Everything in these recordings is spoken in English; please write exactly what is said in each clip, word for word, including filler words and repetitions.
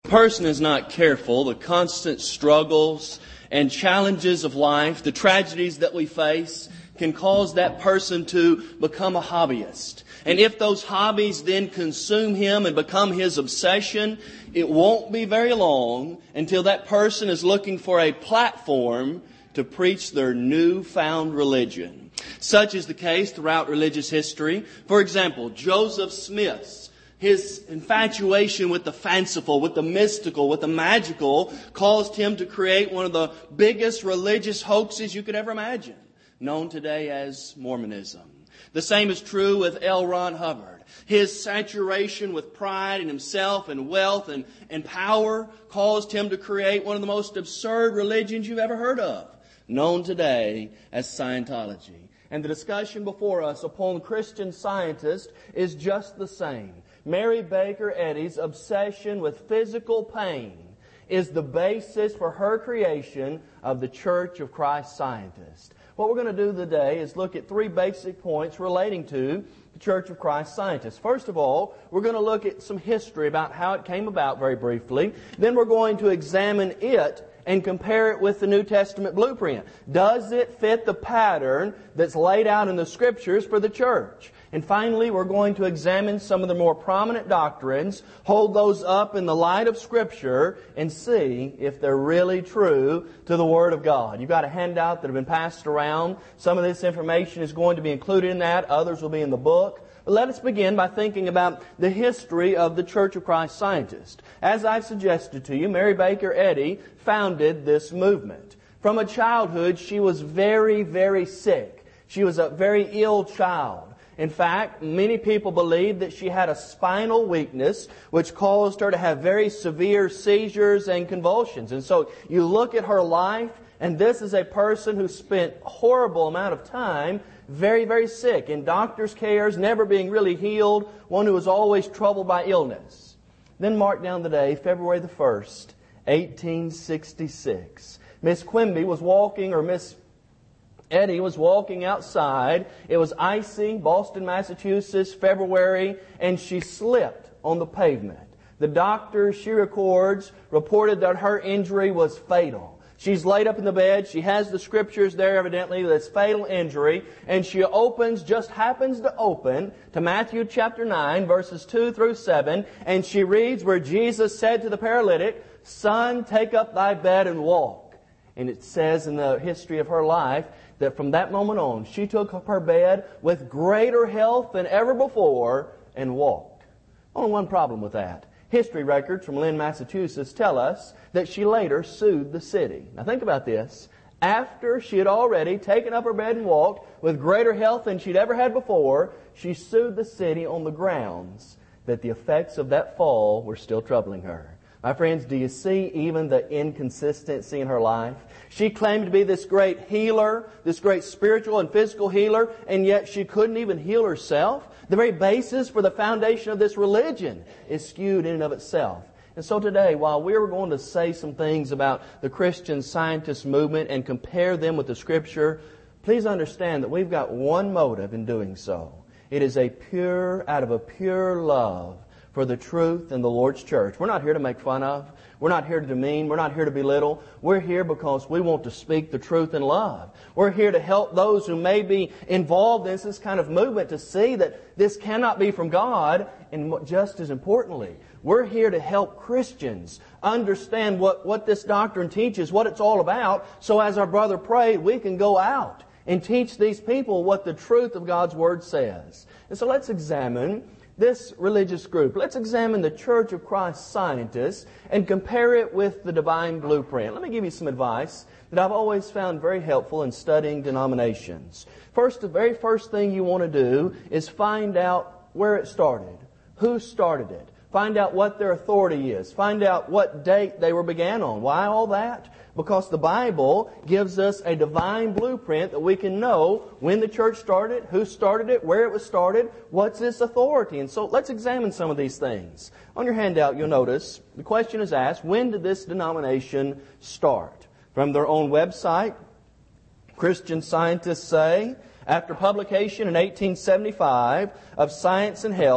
person is not careful, the constant struggles and challenges of life, the tragedies that we face, can cause that person to become a hobbyist. And if those hobbies then consume him and become his obsession, it won't be very long until that person is looking for a platform to preach their newfound religion. Such is the case throughout religious history. For example, Joseph Smith's His infatuation with the fanciful, with the mystical, with the magical caused him to create one of the biggest religious hoaxes you could ever imagine, known today as Mormonism. The same is true with L. Ron Hubbard. His saturation with pride in himself and wealth and, and power caused him to create one of the most absurd religions you've ever heard of, known today as Scientology. And the discussion before us upon Christian Scientist is just the same. Mary Baker Eddy's obsession with physical pain is the basis for her creation of the Church of Christ Scientist. What we're going to do today is look at three basic points relating to the Church of Christ Scientist. First of all, we're going to look at some history about how it came about very briefly. Then we're going to examine it and compare it with the New Testament blueprint. Does it fit the pattern that's laid out in the Scriptures for the church? And finally, we're going to examine some of the more prominent doctrines, hold those up in the light of Scripture, and see if they're really true to the Word of God. You've got a handout that have been passed around. Some of this information is going to be included in that. Others will be in the book. But let us begin by thinking about the history of the Church of Christ Scientist. As I've suggested to you, Mary Baker Eddy founded this movement. From a childhood, she was very, very sick. She was a very ill child. In fact, many people believe that she had a spinal weakness which caused her to have very severe seizures and convulsions. And so you look at her life, and this is a person who spent a horrible amount of time very, very sick, in doctor's cares, never being really healed, one who was always troubled by illness. Then mark down the day, February the first, eighteen sixty-six. Miss Quimby was walking, or Miss Eddy was walking outside. It was icy, Boston, Massachusetts, February, and she slipped on the pavement. The doctor, she records, reported that her injury was fatal. She's laid up in the bed. She has the Scriptures there, evidently, this fatal injury. And she opens, just happens to open, to Matthew chapter nine, verses two through seven. And she reads where Jesus said to the paralytic, "Son, take up thy bed and walk." And it says in the history of her life that from that moment on, she took up her bed with greater health than ever before and walked. Only one problem with that. History records from Lynn, Massachusetts tell us that she later sued the city. Now think about this. After she had already taken up her bed and walked with greater health than she'd ever had before, she sued the city on the grounds that the effects of that fall were still troubling her. My friends, do you see even the inconsistency in her life? She claimed to be this great healer, this great spiritual and physical healer, and yet she couldn't even heal herself. The very basis for the foundation of this religion is skewed in and of itself. And so today, while we're going to say some things about the Christian Scientist movement and compare them with the Scripture, please understand that we've got one motive in doing so. It is a pure, out of a pure love for the truth in the Lord's church. We're not here to make fun of. We're not here to demean. We're not here to belittle. We're here because we want to speak the truth in love. We're here to help those who may be involved in this kind of movement to see that this cannot be from God. And just as importantly, we're here to help Christians understand what, what this doctrine teaches, what it's all about. So as our brother prayed, we can go out and teach these people what the truth of God's Word says. And so let's examine this religious group. Let's examine the Church of Christ Scientists and compare it with the Divine Blueprint. Let me give you some advice that I've always found very helpful in studying denominations. First, the very first thing you want to do is find out where it started, who started it. Find out what their authority is. Find out what date they were began on. Why all that? Because the Bible gives us a divine blueprint that we can know when the church started, who started it, where it was started, what's its authority. And so let's examine some of these things. On your handout, you'll notice the question is asked, when did this denomination start? From their own website, Christian Scientists say, after publication in eighteen seventy-five of Science and Health,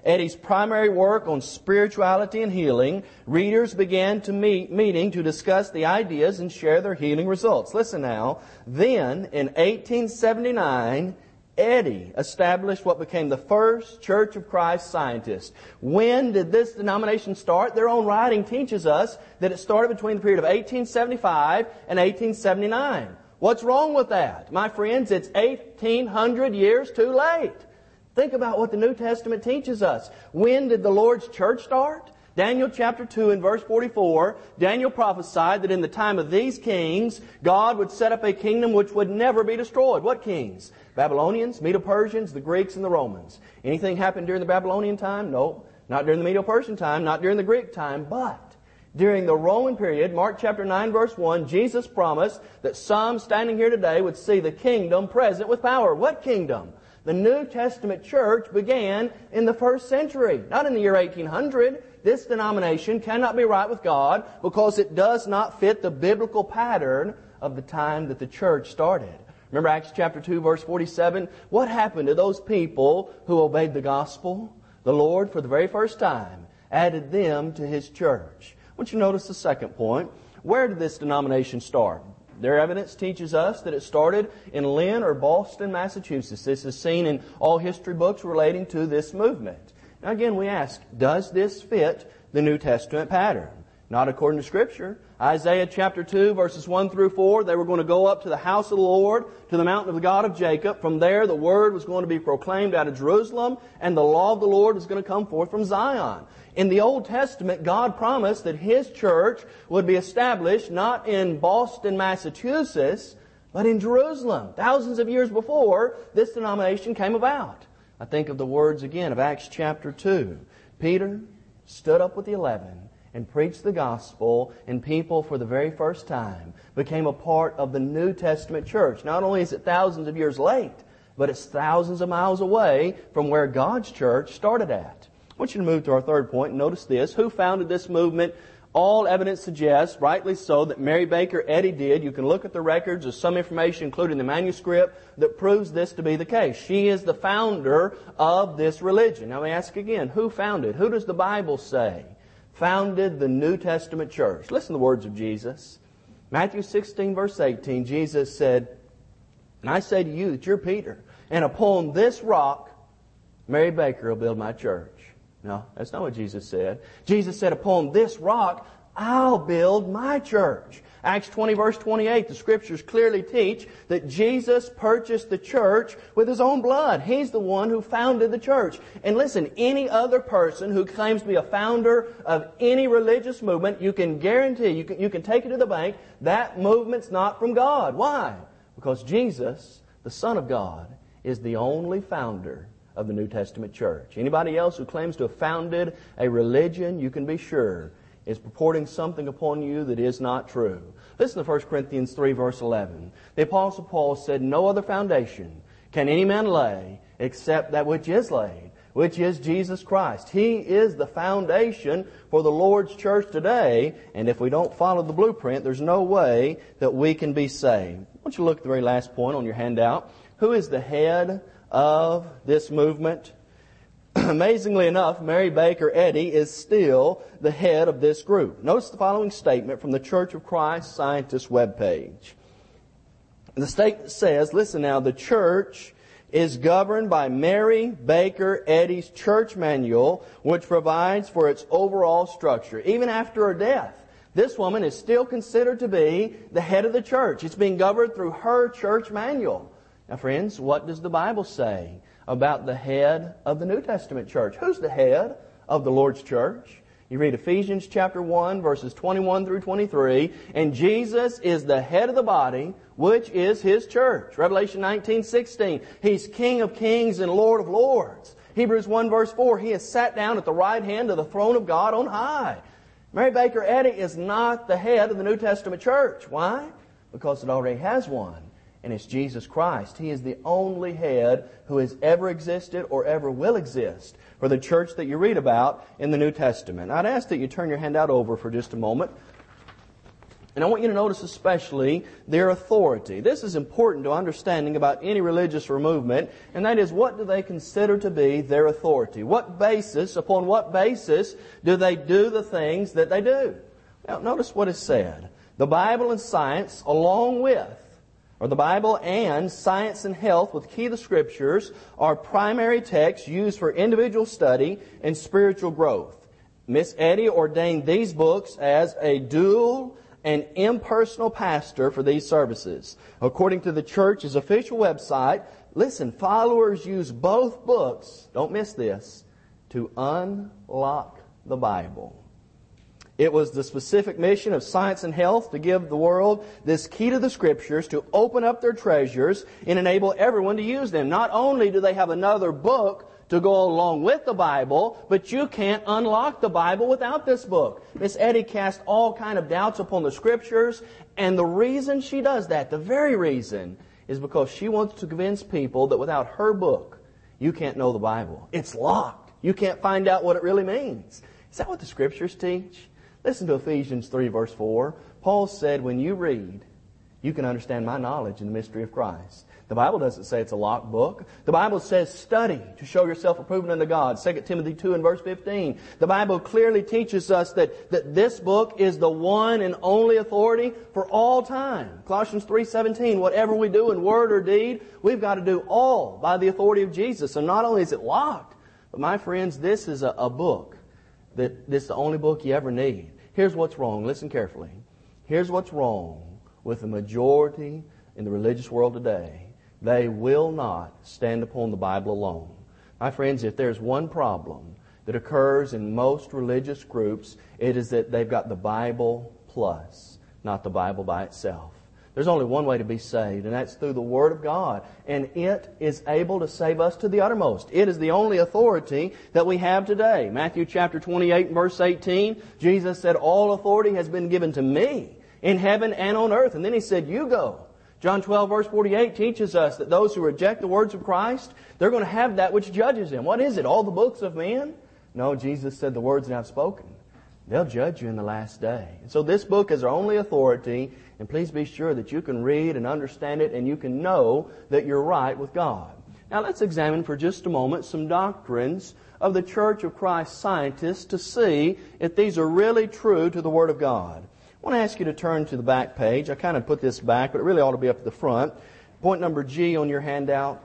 Eddy's primary work on spirituality and healing, readers began to meet meeting to discuss the ideas and share their healing results. Listen now. Then, in eighteen seventy-nine, Eddy established what became the first Church of Christ Scientists. When did this denomination start? Their own writing teaches us that it started between the period of eighteen seventy-five and eighteen seventy-nine. What's wrong with that? My friends, it's eighteen hundred years too late. Think about what the New Testament teaches us. When did the Lord's church start? Daniel chapter two and verse forty-four, Daniel prophesied that in the time of these kings, God would set up a kingdom which would never be destroyed. What kings? Babylonians, Medo-Persians, the Greeks, and the Romans. Anything happened during the Babylonian time? No. Not during the Medo-Persian time, not during the Greek time, but during the Roman period, Mark chapter nine verse one, Jesus promised that some standing here today would see the kingdom present with power. What kingdom? The New Testament church began in the first century, not in the year eighteen hundred. This denomination cannot be right with God because it does not fit the biblical pattern of the time that the church started. Remember Acts chapter two verse forty-seven? What happened to those people who obeyed the gospel? The Lord, for the very first time, added them to His church. I want you to notice the second point. Where did this denomination start? Their evidence teaches us that it started in Lynn or Boston, Massachusetts. This is seen in all history books relating to this movement. Now again, we ask, does this fit the New Testament pattern? Not according to Scripture. Isaiah chapter two, verses one through four, they were going to go up to the house of the Lord, to the mountain of the God of Jacob. From there, the Word was going to be proclaimed out of Jerusalem, and the law of the Lord was going to come forth from Zion. In the Old Testament, God promised that His church would be established not in Boston, Massachusetts, but in Jerusalem. Thousands of years before this denomination came about. I think of the words again of Acts chapter two. Peter stood up with the eleven and preached the gospel, and people for the very first time became a part of the New Testament church. Not only is it thousands of years late, but it's thousands of miles away from where God's church started at. I want you to move to our third point. Notice this. Who founded this movement? All evidence suggests, rightly so, that Mary Baker Eddy did. You can look at the records. There's some information included in the manuscript that proves this to be the case. She is the founder of this religion. Now, I ask again, who founded? Who does the Bible say founded the New Testament church? Listen to the words of Jesus. Matthew sixteen, verse eighteen, Jesus said, "And I say to you that you're Peter, and upon this rock, Mary Baker will build my church." No, that's not what Jesus said. Jesus said, "Upon this rock, I'll build my church." Acts twenty, verse twenty-eight, the Scriptures clearly teach that Jesus purchased the church with His own blood. He's the one who founded the church. And listen, any other person who claims to be a founder of any religious movement, you can guarantee, you can, you can take it to the bank, that movement's not from God. Why? Because Jesus, the Son of God, is the only founder of the New Testament church. Anybody else who claims to have founded a religion, you can be sure, is purporting something upon you that is not true. Listen to First Corinthians three, verse eleven. The Apostle Paul said, "No other foundation can any man lay except that which is laid, which is Jesus Christ." He is the foundation for the Lord's church today, and if we don't follow the blueprint, there's no way that we can be saved. I want you to look at the very last point on your handout. Who is the head of this movement? Amazingly enough, Mary Baker Eddy is still the head of this group. Notice the following statement from the Church of Christ Scientists webpage. The statement says, listen now, the church is governed by Mary Baker Eddy's church manual, which provides for its overall structure. Even after her death, this woman is still considered to be the head of the church. It's being governed through her church manual. Now, friends, what does the Bible say about the head of the New Testament church? Who's the head of the Lord's church? You read Ephesians chapter one, verses twenty-one through twenty-three, and Jesus is the head of the body, which is His church. Revelation nineteen sixteen, He's King of kings and Lord of lords. Hebrews one, verse four, He has sat down at the right hand of the throne of God on high. Mary Baker Eddy is not the head of the New Testament church. Why? Because it already has one. And it's Jesus Christ. He is the only head who has ever existed or ever will exist for the church that you read about in the New Testament. I'd ask that you turn your handout over for just a moment And I want you to notice especially their authority. This is important to understanding about any religious movement, and that is, what do they consider to be their authority? What basis, upon what basis do they do the things that they do? Now, notice what is said. The Bible and science, along with, or the Bible and science and health with key to the Scriptures, are primary texts used for individual study and spiritual growth. Miss Eddy ordained these books as a dual and impersonal pastor for these services. According to the church's official website, listen, followers use both books, don't miss this, to unlock the Bible. It was the specific mission of Science and Health to give the world this key to the Scriptures, to open up their treasures and enable everyone to use them. Not only do they have another book to go along with the Bible, but you can't unlock the Bible without this book. Miss Eddy cast all kind of doubts upon the Scriptures, and the reason she does that, the very reason, is because she wants to convince people that without her book, you can't know the Bible. It's locked. You can't find out what it really means. Is that what the Scriptures teach? Listen to Ephesians three, verse four. Paul said, when you read, you can understand my knowledge in the mystery of Christ. The Bible doesn't say it's a locked book. The Bible says study to show yourself approved unto God. Second Timothy two and verse fifteen. The Bible clearly teaches us that, that this book is the one and only authority for all time. Colossians three seventeen. Whatever we do in word or deed, we've got to do all by the authority of Jesus. And not only is it locked, but my friends, this is a, a book that this is the only book you ever need. Here's what's wrong. Listen carefully. Here's what's wrong with the majority in the religious world today. They will not stand upon the Bible alone. My friends, if there's one problem that occurs in most religious groups, it is that they've got the Bible plus, not the Bible by itself. There's only one way to be saved, and that's through the Word of God. And it is able to save us to the uttermost. It is the only authority that we have today. Matthew chapter twenty-eight and verse eighteen, Jesus said, all authority has been given to me in heaven and on earth. And then He said, you go. John twelve verse forty-eight teaches us that those who reject the words of Christ, they're going to have that which judges them. What is it? All the books of men? No, Jesus said the words that I've spoken. They'll judge you in the last day. And so this book is our only authority, and please be sure that you can read and understand it and you can know that you're right with God. Now let's examine for just a moment some doctrines of the Church of Christ scientists to see if these are really true to the Word of God. I want to ask you to turn to the back page. I kind of put this back, but it really ought to be up at the front. Point number G on your handout.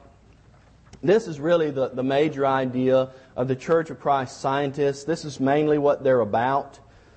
This is really the, the major idea of the Church of Christ scientists. This is mainly what they're about.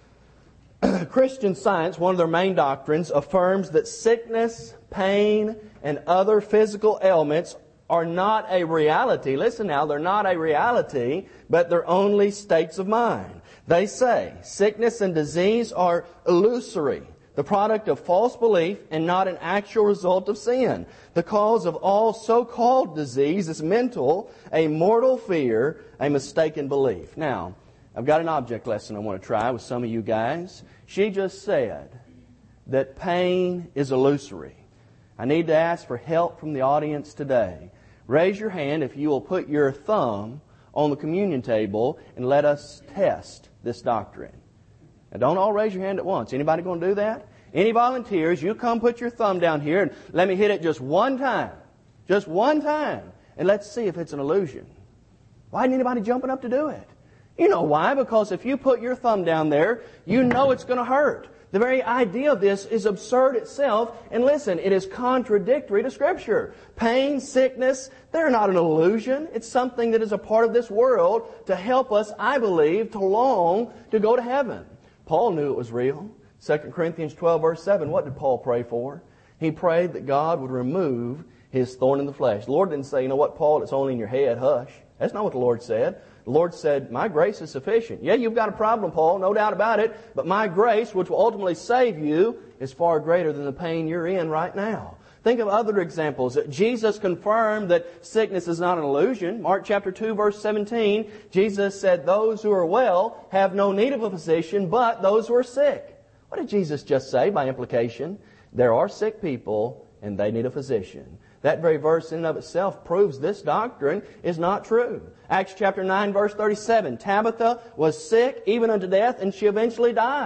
Christian Science, one of their main doctrines, affirms that sickness, pain, and other physical ailments are not a reality. Listen now, they're not a reality, but they're only states of mind. They say sickness and disease are illusory, the product of false belief and not an actual result of sin. The cause of all so-called disease is mental, a mortal fear, a mistaken belief. Now, I've got an object lesson I want to try with some of you guys. She just said that pain is illusory. I need to ask for help from the audience today. Raise your hand if you will put your thumb on the communion table and let us test this doctrine. Now, don't all raise your hand at once. Anybody going to do that? Any volunteers, you come put your thumb down here and let me hit it just one time. Just one time. And let's see if it's an illusion. Why isn't anybody jumping up to do it? You know why? Because if you put your thumb down there, you know it's going to hurt. The very idea of this is absurd itself. And listen, it is contradictory to Scripture. Pain, sickness, they're not an illusion. It's something that is a part of this world to help us, I believe, to long to go to heaven. Paul knew it was real. Second Corinthians twelve verse seven, what did Paul pray for? He prayed that God would remove his thorn in the flesh. The Lord didn't say, you know what, Paul, it's only in your head, hush. That's not what the Lord said. The Lord said, my grace is sufficient. Yeah, you've got a problem, Paul, no doubt about it, but my grace, which will ultimately save you, is far greater than the pain you're in right now. Think of other examples. Jesus confirmed that sickness is not an illusion. Mark chapter two, verse seventeen, Jesus said, those who are well have no need of a physician, but those who are sick. What did Jesus just say by implication? There are sick people, and they need a physician. That very verse in and of itself proves this doctrine is not true. Acts chapter nine, verse thirty-seven, Tabitha was sick even unto death, and she eventually died.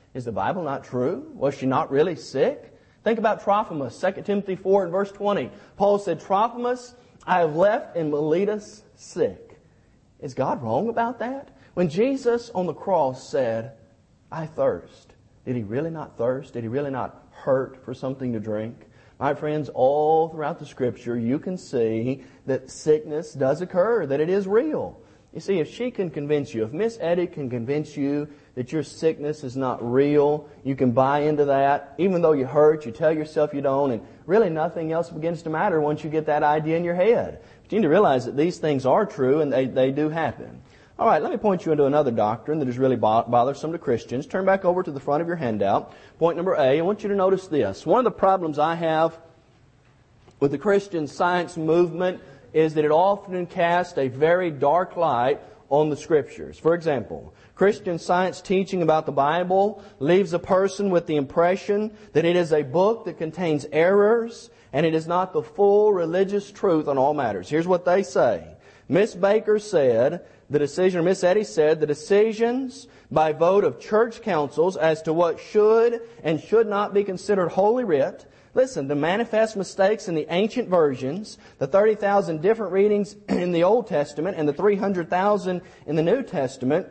Is the Bible not true? Was she not really sick? Think about Trophimus, Second Timothy four and verse twenty. Paul said, Trophimus, I have left in Miletus sick. Is God wrong about that? When Jesus on the cross said, I thirst, did He really not thirst? Did He really not hurt for something to drink? My friends, all throughout the Scripture, you can see that sickness does occur, that it is real. You see, if she can convince you, if Miss Eddie can convince you that your sickness is not real, you can buy into that. Even though you hurt, you tell yourself you don't, and really nothing else begins to matter once you get that idea in your head. But you need to realize that these things are true and they, they do happen. All right, let me point you into another doctrine that is really bothersome to Christians. Turn back over to the front of your handout. Point number A, I want you to notice this. One of the problems I have with the Christian Science movement is that it often casts a very dark light on the Scriptures. For example, Christian Science teaching about the Bible leaves a person with the impression that it is a book that contains errors and it is not the full religious truth on all matters. Here's what they say. Miss Baker said, the decision, or Miss Eddy said, the decisions by vote of church councils as to what should and should not be considered Holy Writ. Listen, the manifest mistakes in the ancient versions, the thirty thousand different readings in the Old Testament and the three hundred thousand in the New Testament,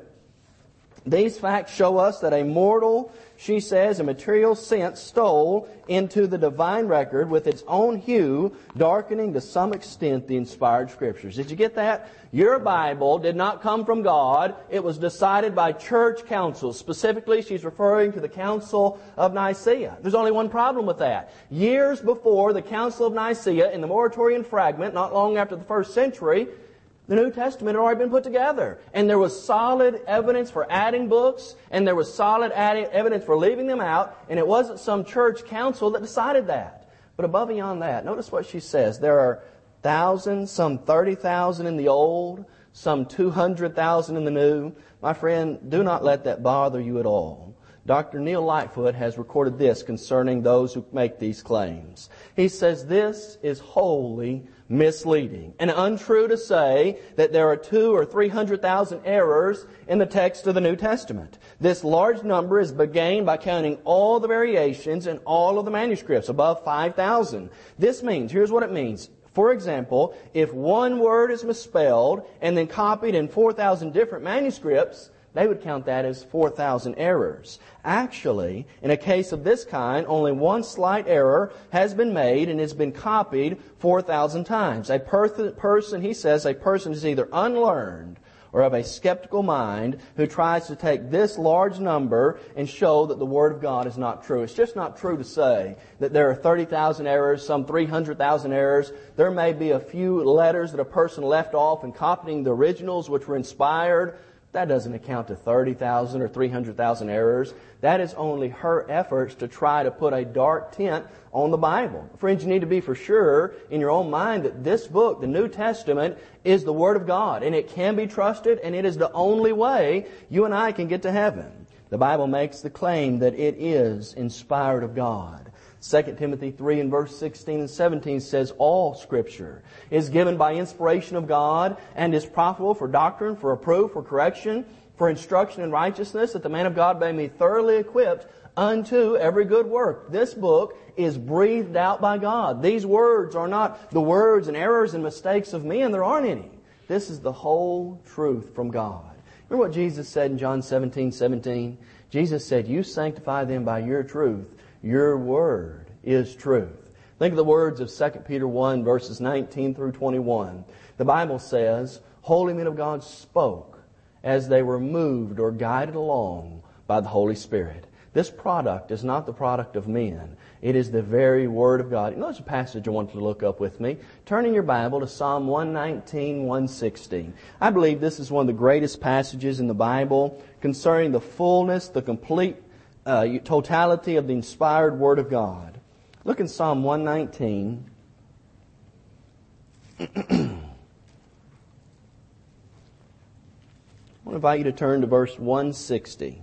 these facts show us that a mortal, she says, a material sense stole into the divine record with its own hue, darkening to some extent the inspired Scriptures. Did you get that? Your Bible did not come from God. It was decided by church councils. Specifically, she's referring to the Council of Nicaea. There's only one problem with that. Years before the Council of Nicaea, in the Muratorian fragment, not long after the first century, the New Testament had already been put together. And there was solid evidence for adding books, and there was solid evidence for leaving them out, and it wasn't some church council that decided that. But above and beyond that, notice what she says. There are thousands, some thirty thousand in the Old, some two hundred thousand in the New. My friend, do not let that bother you at all. Doctor Neil Lightfoot has recorded this concerning those who make these claims. He says this is wholly misleading and untrue to say that there are two or three hundred thousand errors in the text of the New Testament. This large number is begained by counting all the variations in all of the manuscripts, above five thousand. This means, here's what it means. For example, if one word is misspelled and then copied in four thousand different manuscripts, they would count that as four thousand errors. Actually, in a case of this kind, only one slight error has been made and has been copied four thousand times. A per- person, he says, a person is either unlearned or of a skeptical mind who tries to take this large number and show that the Word of God is not true. It's just not true to say that there are thirty thousand errors, some three hundred thousand errors. There may be a few letters that a person left off in copying the originals which were inspired. That doesn't account to thirty thousand or three hundred thousand errors. That is only her efforts to try to put a dark tint on the Bible. Friends, you need to be for sure in your own mind that this book, the New Testament, is the Word of God. And it can be trusted, and it is the only way you and I can get to heaven. The Bible makes the claim that it is inspired of God. Second Timothy three and verse sixteen and seventeen says, all Scripture is given by inspiration of God and is profitable for doctrine, for reproof, for correction, for instruction in righteousness, that the man of God may be thoroughly equipped unto every good work. This book is breathed out by God. These words are not the words and errors and mistakes of men. There aren't any. This is the whole truth from God. Remember what Jesus said in John seventeen seventeen? Jesus said, you sanctify them by your truth. Your word is truth. Think of the words of Second Peter one, verses nineteen through twenty-one. The Bible says, holy men of God spoke as they were moved or guided along by the Holy Spirit. This product is not the product of men. It is the very Word of God. You know, there's a passage I want you to look up with me. Turn in your Bible to Psalm one nineteen, one sixty. I believe this is one of the greatest passages in the Bible concerning the fullness, the complete Uh, totality of the inspired Word of God. Look in Psalm one nineteen. I want to invite you to turn to verse one sixty.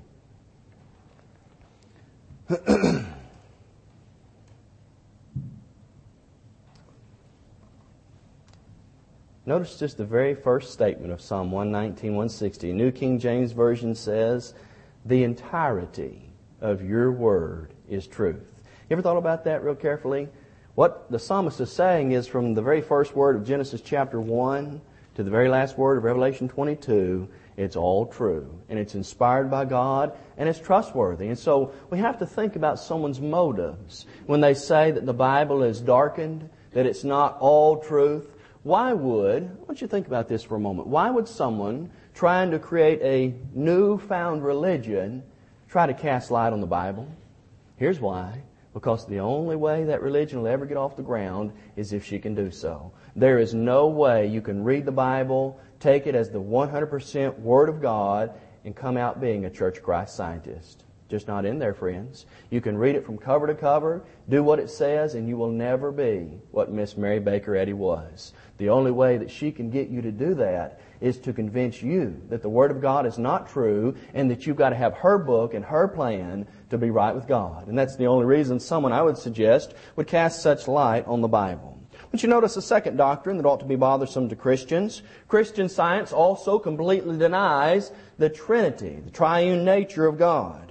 Notice just the very first statement of Psalm one nineteen, one sixty. New King James Version says, the entirety of your word is truth. You ever thought about that real carefully? What the psalmist is saying is from the very first word of Genesis chapter one to the very last word of Revelation twenty-two, it's all true. And it's inspired by God and it's trustworthy. And so we have to think about someone's motives when they say that the Bible is darkened, that it's not all truth. Why would, I want you to think about this for a moment, why would someone trying to create a newfound religion try to cast light on the Bible? Here's why. Because the only way that religion will ever get off the ground is if she can do so. There is no way you can read the Bible, take it as the one hundred percent Word of God, and come out being a Church of Christ scientist. Just not in there, friends. You can read it from cover to cover, do what it says, and you will never be what Miss Mary Baker Eddy was. The only way that she can get you to do that is to convince you that the Word of God is not true and that you've got to have her book and her plan to be right with God. And that's the only reason someone, I would suggest, would cast such light on the Bible. But you notice a second doctrine that ought to be bothersome to Christians. Christian Science also completely denies the Trinity, the triune nature of God.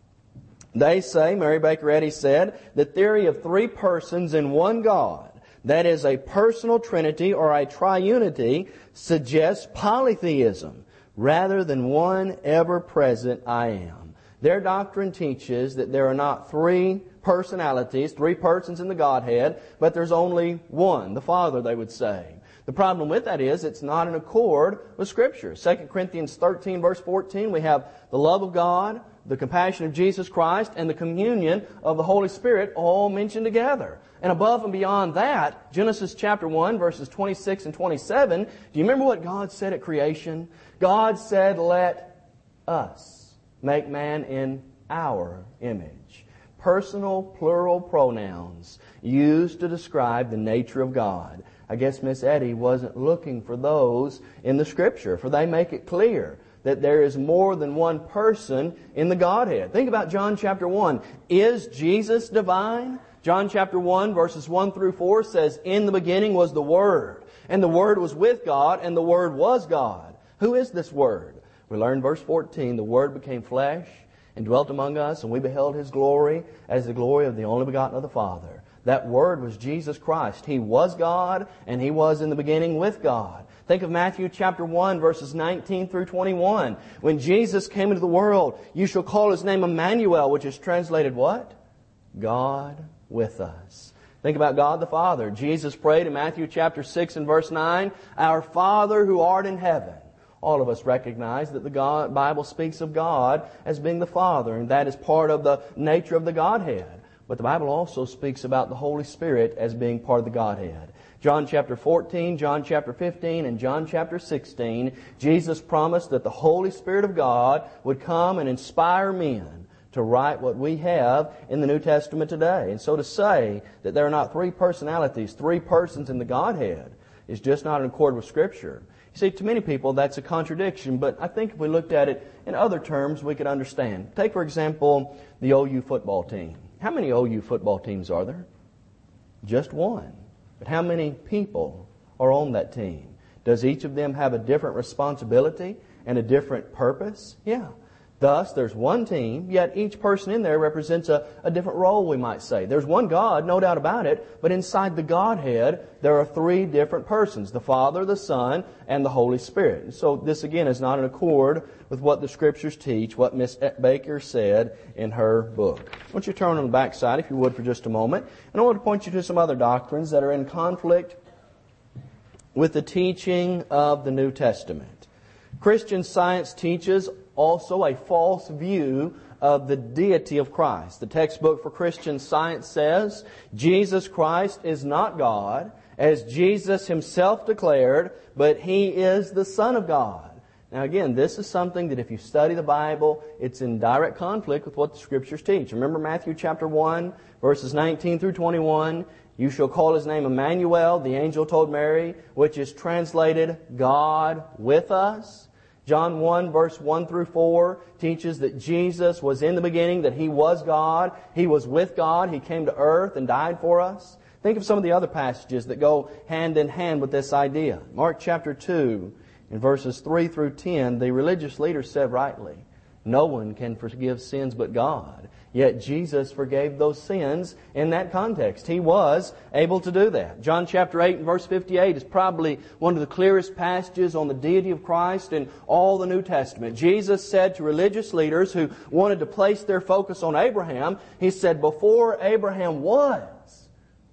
They say, Mary Baker Eddy said, the theory of three persons in one God, that is a personal trinity or a triunity, suggests polytheism rather than one ever-present I am. Their doctrine teaches that there are not three personalities, three persons in the Godhead, but there's only one, the Father, they would say. The problem with that is it's not in accord with Scripture. Second Corinthians thirteen, verse fourteen, we have the love of God, the compassion of Jesus Christ, and the communion of the Holy Spirit all mentioned together. And above and beyond that, Genesis chapter one, verses twenty-six and twenty-seven, do you remember what God said at creation? God said, let us make man in our image. Personal, plural pronouns used to describe the nature of God. I guess Miss Eddy wasn't looking for those in the Scripture, for they make it clear that there is more than one person in the Godhead. Think about John chapter one. Is Jesus divine? John chapter one, verses one through four says, in the beginning was the Word, and the Word was with God, and the Word was God. Who is this Word? We learn verse fourteen, the Word became flesh and dwelt among us, and we beheld His glory as the glory of the only begotten of the Father. That Word was Jesus Christ. He was God, and He was in the beginning with God. Think of Matthew chapter one, verses nineteen through twenty-one. When Jesus came into the world, you shall call His name Emmanuel, which is translated what? God with us. Think about God the Father. Jesus prayed in Matthew chapter six and verse nine, Our Father who art in heaven. All of us recognize that the God, Bible speaks of God as being the Father, and that is part of the nature of the Godhead. But the Bible also speaks about the Holy Spirit as being part of the Godhead. John chapter fourteen, John chapter fifteen, and John chapter sixteen, Jesus promised that the Holy Spirit of God would come and inspire men to write what we have in the New Testament today. And so to say that there are not three personalities, three persons in the Godhead, is just not in accord with Scripture. You see, to many people that's a contradiction, but I think if we looked at it in other terms, we could understand. Take, for example, the O U football team. How many O U football teams are there? Just one. But how many people are on that team? Does each of them have a different responsibility and a different purpose? Yeah. Thus, there's one team, yet each person in there represents a, a different role, we might say. There's one God, no doubt about it, but inside the Godhead, there are three different persons, the Father, the Son, and the Holy Spirit. And so this, again, is not in accord with what the Scriptures teach, what Miss Baker said in her book. I want you to turn on the back side, if you would, for just a moment. And I want to point you to some other doctrines that are in conflict with the teaching of the New Testament. Christian Science teaches also a false view of the deity of Christ. The textbook for Christian Science says, Jesus Christ is not God, as Jesus Himself declared, but He is the Son of God. Now again, this is something that if you study the Bible, it's in direct conflict with what the Scriptures teach. Remember Matthew chapter one, verses nineteen through twenty-one, you shall call His name Emmanuel, the angel told Mary, which is translated God with us. John one, verse one through four teaches that Jesus was in the beginning, that He was God. He was with God. He came to earth and died for us. Think of some of the other passages that go hand in hand with this idea. Mark chapter two, in verses three through ten, the religious leaders said rightly, No one can forgive sins but God. Yet Jesus forgave those sins in that context. He was able to do that. John chapter eight and verse fifty-eight is probably one of the clearest passages on the deity of Christ in all the New Testament. Jesus said to religious leaders who wanted to place their focus on Abraham, He said, "Before Abraham was,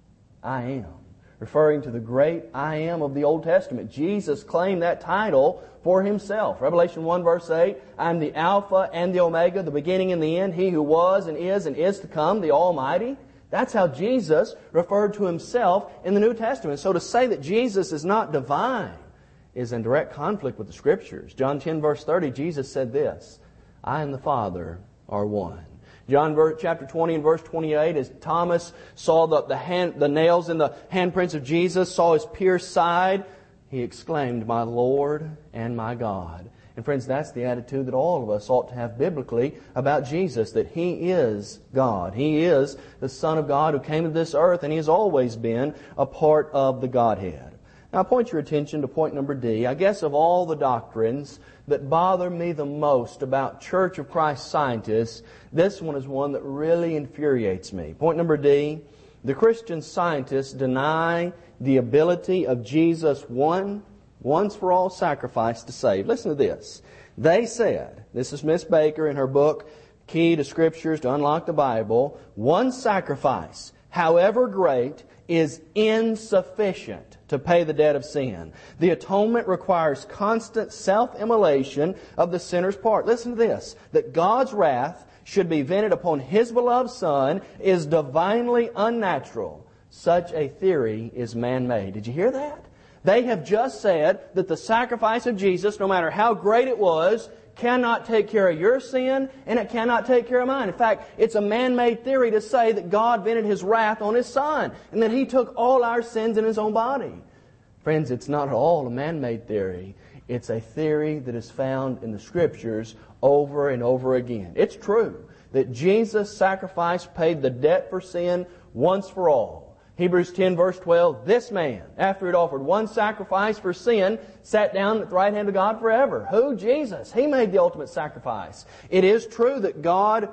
I am." Referring to the great I am of the Old Testament. Jesus claimed that title for Himself. Revelation one verse eight, "I am the Alpha and the Omega, the beginning and the end, He who was and is and is to come, the Almighty." That's how Jesus referred to Himself in the New Testament. So to say that Jesus is not divine is in direct conflict with the Scriptures. John ten verse thirty, Jesus said this, "I and the Father are one." John chapter twenty and verse twenty-eight, as Thomas saw the, the, hand, the nails in the handprints of Jesus, saw His pierced side, he exclaimed, "My Lord and my God." And friends, that's the attitude that all of us ought to have biblically about Jesus, that He is God. He is the Son of God who came to this earth, and He has always been a part of the Godhead. Now I point your attention to point number D. I guess of all the doctrines that bother me the most about Church of Christ scientists, this one is one that really infuriates me. Point number D, the Christian scientists deny the ability of Jesus' one, once for all sacrifice to save. Listen to this. They said, this is Miss Baker in her book, Key to Scriptures to Unlock the Bible, one sacrifice, however great, is insufficient to pay the debt of sin. The atonement requires constant self-immolation of the sinner's part. Listen to this, that God's wrath should be vented upon His beloved Son is divinely unnatural. Such a theory is man-made. Did you hear that? They have just said that the sacrifice of Jesus, no matter how great it was, cannot take care of your sin, and it cannot take care of mine. In fact, it's a man-made theory to say that God vented His wrath on His Son, and that He took all our sins in His own body. Friends, it's not at all a man-made theory. It's a theory that is found in the Scriptures over and over again. It's true that Jesus' sacrifice paid the debt for sin once for all. Hebrews ten verse twelve, this man, after He had offered one sacrifice for sin, sat down at the right hand of God forever. Who? Jesus. He made the ultimate sacrifice. It is true that God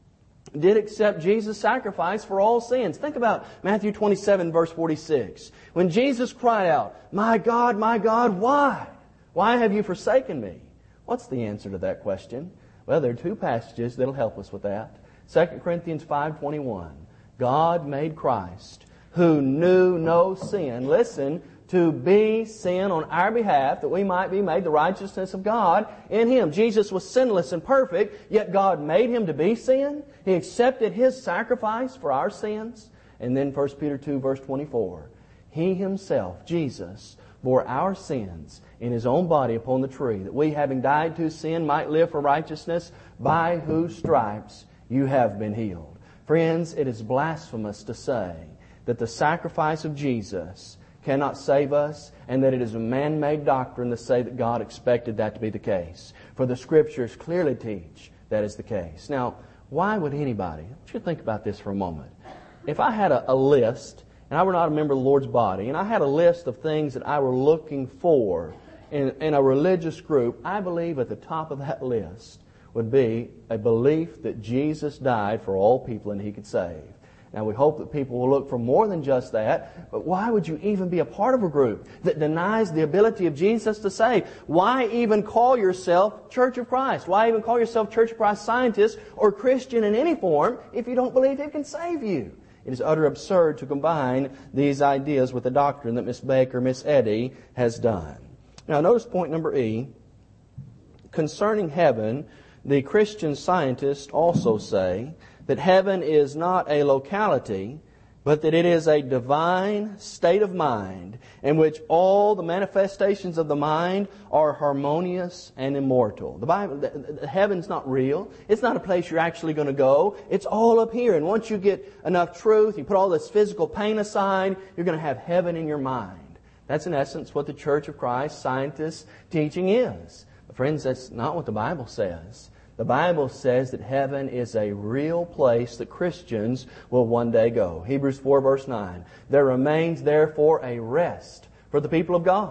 did accept Jesus' sacrifice for all sins. Think about Matthew twenty-seven verse forty-six. When Jesus cried out, "My God, my God, why? Why have you forsaken me?" What's the answer to that question? Well, there are two passages that will help us with that. Second Corinthians five twenty-one. God made Christ, who knew no sin, listen, to be sin on our behalf, that we might be made the righteousness of God in Him. Jesus was sinless and perfect, yet God made Him to be sin. He accepted His sacrifice for our sins. And then First Peter two verse twenty-four. He Himself, Jesus, bore our sins in His own body upon the tree, that we, having died to sin, might live for righteousness, by whose stripes you have been healed. Friends, it is blasphemous to say that the sacrifice of Jesus cannot save us, and that it is a man-made doctrine to say that God expected that to be the case. For the Scriptures clearly teach that is the case. Now, why would anybody, I want you to think about this for a moment. If I had a, a list, and I were not a member of the Lord's body, and I had a list of things that I were looking for in, in a religious group, I believe at the top of that list would be a belief that Jesus died for all people and He could save. Now, we hope that people will look for more than just that, but why would you even be a part of a group that denies the ability of Jesus to save? Why even call yourself Church of Christ? Why even call yourself Church of Christ scientist or Christian in any form if you don't believe He can save you? It is utter absurd to combine these ideas with the doctrine that Miss Baker, Miss Eddy has done. Now, notice point number E. Concerning heaven, the Christian scientists also say that heaven is not a locality, but that it is a divine state of mind in which all the manifestations of the mind are harmonious and immortal. The Bible, the, the, heaven's not real. It's not a place you're actually going to go. It's all up here. And once you get enough truth, you put all this physical pain aside, you're going to have heaven in your mind. That's in essence what the Church of Christ scientists' teaching is. But friends, that's not what the Bible says. The Bible says that heaven is a real place that Christians will one day go. Hebrews four verse nine. There remains therefore a rest for the people of God.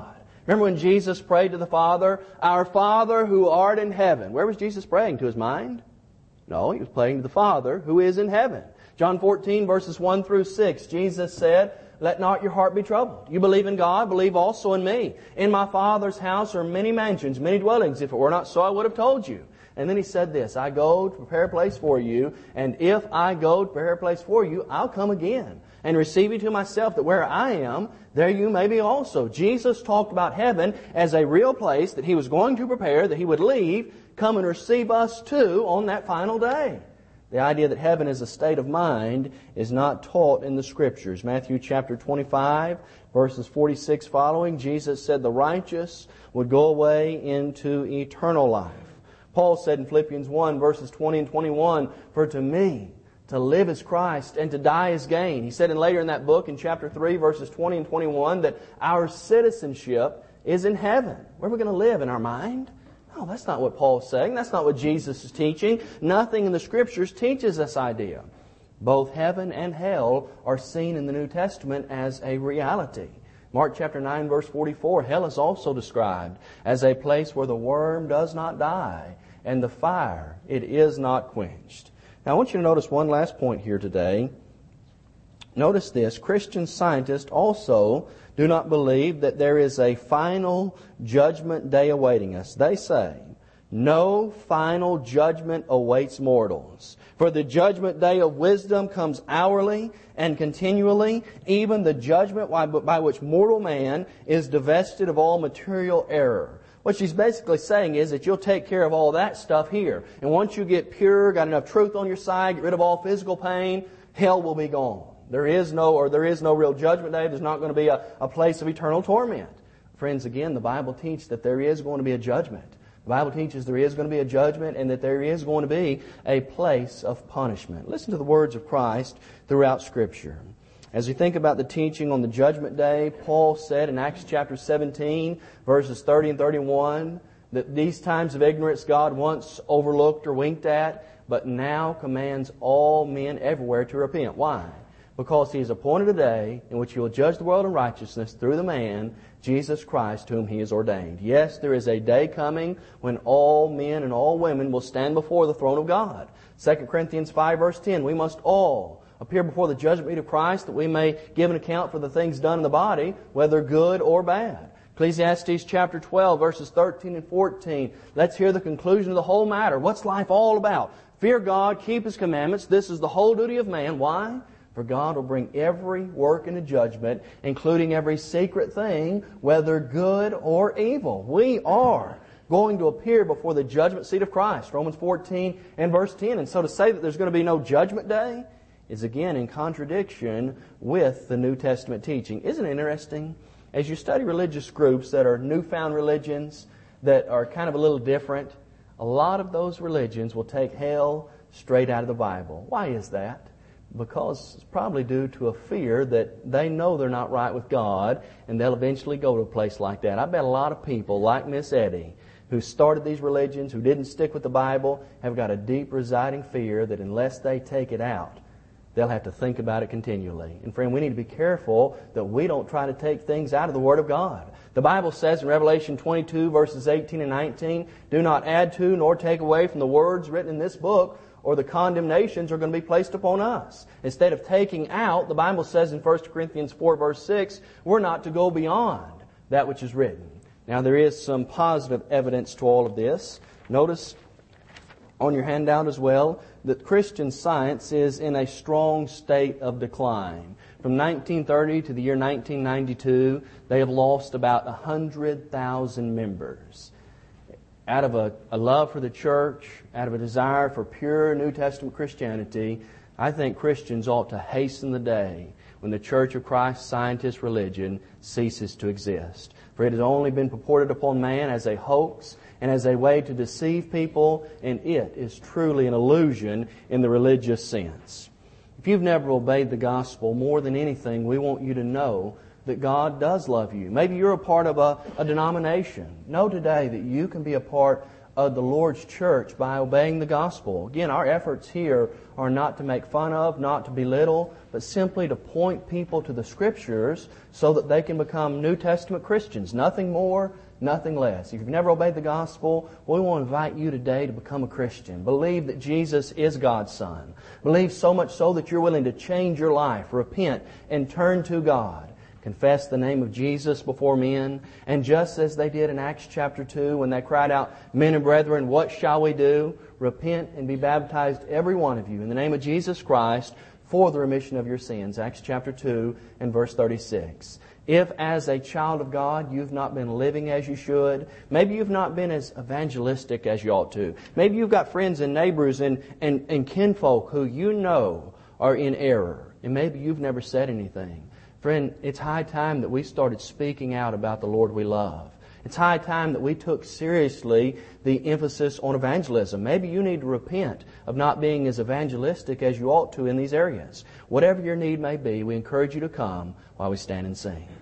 Remember when Jesus prayed to the Father, Our Father who art in heaven. Where was Jesus praying? To His mind? No, He was praying to the Father who is in heaven. John fourteen, verses one through six, Jesus said, Let not your heart be troubled. You believe in God, believe also in me. In my Father's house are many mansions, many dwellings. If it were not so, I would have told you. And then He said this, I go to prepare a place for you, and if I go to prepare a place for you, I'll come again and receive you to myself, that where I am, there you may be also. Jesus talked about heaven as a real place that He was going to prepare, that He would leave, come and receive us to on that final day. The idea that heaven is a state of mind is not taught in the Scriptures. Matthew chapter twenty-five, verses forty-six following, Jesus said the righteous would go away into eternal life. Paul said in Philippians one, verses twenty and twenty-one, For to me, to live is Christ, and to die is gain. He said in later in that book, in chapter three, verses twenty and twenty-one, that our citizenship is in heaven. Where are we going to live? In our mind? No, that's not what Paul's saying. That's not what Jesus is teaching. Nothing in the Scriptures teaches this idea. Both heaven and hell are seen in the New Testament as a reality. Mark chapter nine, verse forty-four, hell is also described as a place where the worm does not die, and the fire, it is not quenched. Now I want you to notice one last point here today. Notice this, Christian scientists also do not believe that there is a final judgment day awaiting us. They say, no final judgment awaits mortals. For the judgment day of wisdom comes hourly and continually, even the judgment by which mortal man is divested of all material error. What she's basically saying is that you'll take care of all that stuff here. And once you get pure, got enough truth on your side, get rid of all physical pain, hell will be gone. There is no, or there is no real judgment day. There's not going to be a, a place of eternal torment. Friends, again, the Bible teaches that there is going to be a judgment. The Bible teaches there is going to be a judgment and that there is going to be a place of punishment. Listen to the words of Christ throughout Scripture. As we think about the teaching on the judgment day, Paul said in Acts chapter seventeen, verses thirty and thirty-one, that these times of ignorance God once overlooked or winked at, but now commands all men everywhere to repent. Why? Because He has appointed a day in which He will judge the world in righteousness through the man, Jesus Christ, whom He has ordained. Yes, there is a day coming when all men and all women will stand before the throne of God. Second Corinthians five, verse ten, we must all appear before the judgment seat of Christ that we may give an account for the things done in the body, whether good or bad. Ecclesiastes chapter twelve, verses thirteen and fourteen. Let's hear the conclusion of the whole matter. What's life all about? Fear God, keep His commandments. This is the whole duty of man. Why? For God will bring every work into judgment, including every secret thing, whether good or evil. We are going to appear before the judgment seat of Christ. Romans fourteen and verse ten. And so to say that there's going to be no judgment day is again in contradiction with the New Testament teaching. Isn't it interesting? As you study religious groups that are newfound religions, that are kind of a little different, a lot of those religions will take hell straight out of the Bible. Why is that? Because it's probably due to a fear that they know they're not right with God and they'll eventually go to a place like that. I bet a lot of people like Miss Eddie who started these religions, who didn't stick with the Bible, have got a deep residing fear that unless they take it out, they'll have to think about it continually. And friend, we need to be careful that we don't try to take things out of the Word of God. The Bible says in Revelation twenty-two, verses eighteen and nineteen, do not add to nor take away from the words written in this book, or the condemnations are going to be placed upon us. Instead of taking out, the Bible says in First Corinthians four, verse six, we're not to go beyond that which is written. Now there is some positive evidence to all of this. Notice on your handout as well that Christian Science is in a strong state of decline. From nineteen thirty to the year nineteen ninety-two, they have lost about one hundred thousand members. Out of a, a love for the church, out of a desire for pure New Testament Christianity, I think Christians ought to hasten the day when the Church of Christ Scientist religion ceases to exist. For it has only been purported upon man as a hoax and as a way to deceive people, and it is truly an illusion in the religious sense. If you've never obeyed the gospel, more than anything, we want you to know that God does love you. Maybe you're a part of a, a denomination. Know today that you can be a part of the Lord's church by obeying the gospel. Again, our efforts here are not to make fun of, not to belittle, but simply to point people to the Scriptures so that they can become New Testament Christians. Nothing more, nothing less. If you've never obeyed the gospel, we want to invite you today to become a Christian. Believe that Jesus is God's Son. Believe so much so that you're willing to change your life, repent, and turn to God. Confess the name of Jesus before men. And just as they did in Acts chapter two when they cried out, "Men and brethren, what shall we do?" Repent and be baptized, every one of you, in the name of Jesus Christ for the remission of your sins. Acts chapter two and verse thirty-six. If as a child of God you've not been living as you should, maybe you've not been as evangelistic as you ought to. Maybe you've got friends and neighbors and, and, and kinfolk who you know are in error. And maybe you've never said anything. Friend, it's high time that we started speaking out about the Lord we love. It's high time that we took seriously the emphasis on evangelism. Maybe you need to repent of not being as evangelistic as you ought to in these areas. Whatever your need may be, we encourage you to come while we stand and sing.